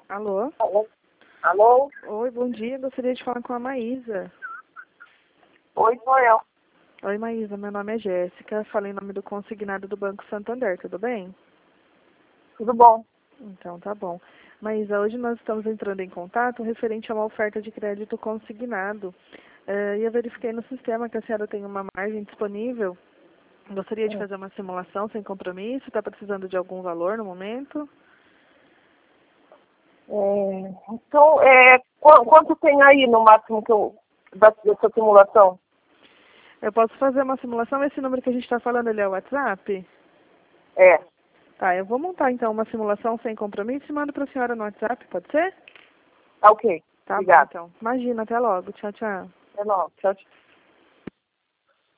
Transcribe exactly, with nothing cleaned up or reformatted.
Alô? Alô? Alô? Oi, bom dia. Gostaria de falar com a Maísa. Oi, sou eu. Oi, Maísa. Meu nome é Jéssica. Falei em nome do consignado do Banco Santander. Tudo bem? Tudo bom? Então, tá bom. Maísa, hoje nós estamos entrando em contato referente a uma oferta de crédito consignado. Eh, e eu verifiquei no sistema que a senhora tem uma margem disponível. Gostaria de Hum. fazer uma simulação sem compromisso. Está precisando de algum valor no momento? É, então, é, qu- quanto tem aí no máximo que eu, da, dessa simulação? Eu posso fazer uma simulação. Esse número que a gente está falando, ele é o WhatsApp? É, Tá, eu vou montar então uma simulação sem compromisso e mando para a senhora no WhatsApp, pode ser? tá ok. Tá bom, Obrigada. então. Imagina, até logo. Tchau, tchau. É, não, tchau, tchau.